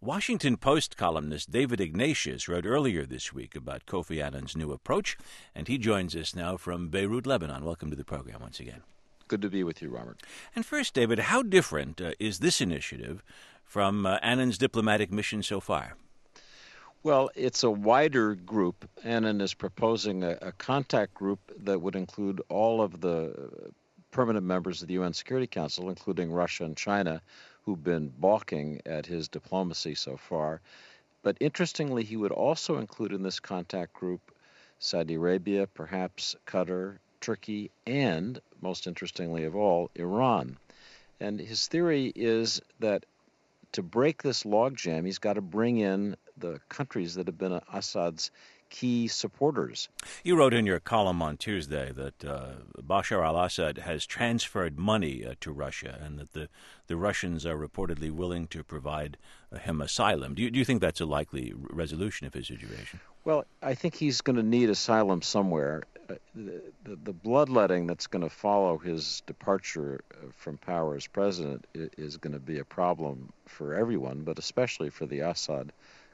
Washington Post columnist David Ignatius wrote earlier this week about Kofi Annan's new approach, and he joins us now from Beirut, Lebanon. Welcome to the program once again. Good to be with you, Robert. And first, David, how different is this initiative from Annan's diplomatic mission so far? Well, it's a wider group. Annan is proposing a contact group that would include all of the permanent members of the UN Security Council, including Russia and China, who've been balking at his diplomacy so far. But interestingly, he would also include in this contact group Saudi Arabia, perhaps Qatar, Turkey, and, most interestingly of all, Iran. And his theory is that to break this logjam, he's got to bring in the countries that have been Assad's key supporters. You wrote in your column on Tuesday that Bashar al-Assad has transferred money to Russia and that the Russians are reportedly willing to provide him asylum. Do you think that's a likely resolution of his situation? Well, I think he's going to need asylum somewhere. The bloodletting that's going to follow his departure from power as president is going to be a problem for everyone, but especially for the Assad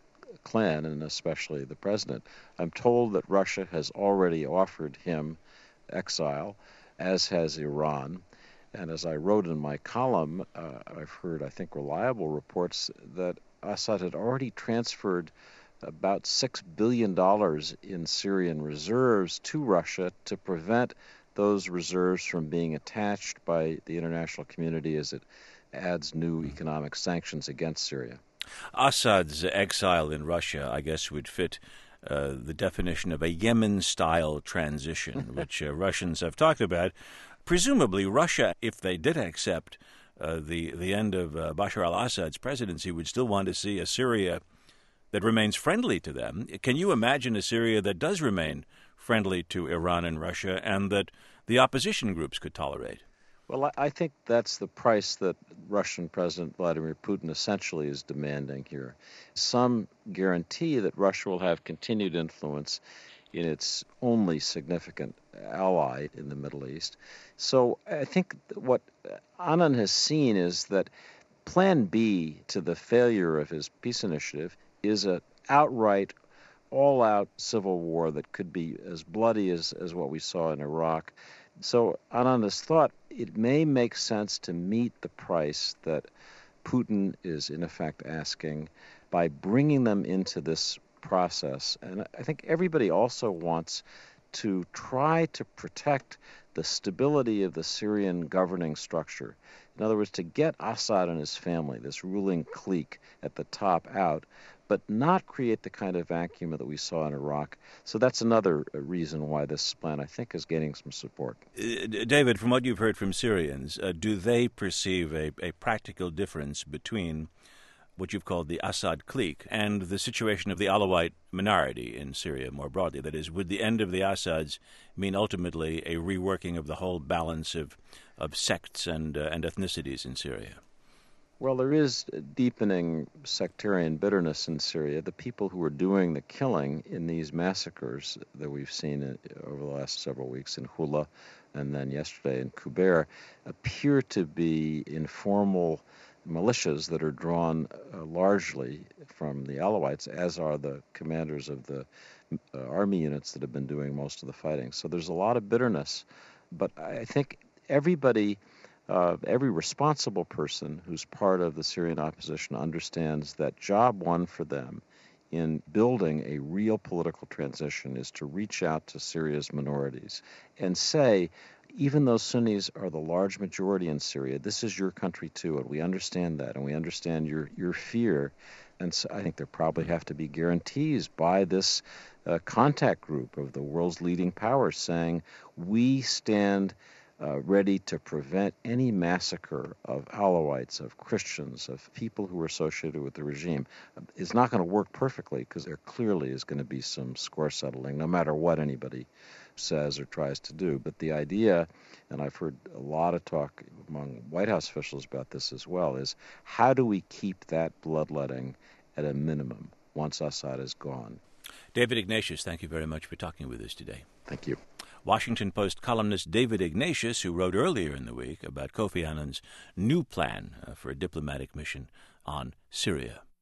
clan and especially the president. I'm told that Russia has already offered him exile, as has Iran. And as I wrote in my column, I've heard, I think, reliable reports that Assad had already transferred about $6 billion in Syrian reserves to Russia to prevent those reserves from being attached by the international community as it adds new economic sanctions against Syria. Assad's exile in Russia, I guess, would fit the definition of a Yemen-style transition, which Russians have talked about. Presumably, Russia, if they did accept the end of Bashar al-Assad's presidency, would still want to see a Syria that remains friendly to them. Can you imagine a Syria that does remain friendly to Iran and Russia and that the opposition groups could tolerate? Well, I think that's the price that Russian President Vladimir Putin essentially is demanding here. Some guarantee that Russia will have continued influence in its only significant ally in the Middle East. So I think what Annan has seen is that Plan B to the failure of his peace initiative is an outright, all-out civil war that could be as bloody as what we saw in Iraq. So Annan has thought it may make sense to meet the price that Putin is in effect asking by bringing them into this process. And I think everybody also wants to try to protect the stability of the Syrian governing structure. In other words, to get Assad and his family, this ruling clique at the top, out, but not create the kind of vacuum that we saw in Iraq. So that's another reason why this plan, I think, is gaining some support. David, from what you've heard from Syrians, do they perceive a practical difference between what you've called the Assad clique and the situation of the Alawite minority in Syria more broadly? That is, would the end of the Assads mean ultimately a reworking of the whole balance of sects and ethnicities in Syria? Well, there is deepening sectarian bitterness in Syria. The people who are doing the killing in these massacres that we've seen over the last several weeks in Hula and then yesterday in Kuber appear to be informal militias that are drawn largely from the Alawites, as are the commanders of the army units that have been doing most of the fighting. So there's a lot of bitterness. But I think everybody... every responsible person who's part of the Syrian opposition understands that job one for them in building a real political transition is to reach out to Syria's minorities and say, even though Sunnis are the large majority in Syria, this is your country too, and we understand that, and we understand your fear. And so I think there probably have to be guarantees by this contact group of the world's leading powers saying, we stand ready to prevent any massacre of Alawites, of Christians, of people who are associated with the regime. It's not going to work perfectly because there clearly is going to be some score settling, no matter what anybody says or tries to do. But the idea, and I've heard a lot of talk among White House officials about this as well, is how do we keep that bloodletting at a minimum once Assad is gone? David Ignatius, thank you very much for talking with us today. Thank you. Washington Post columnist David Ignatius, who wrote earlier in the week about Kofi Annan's new plan for a diplomatic mission on Syria.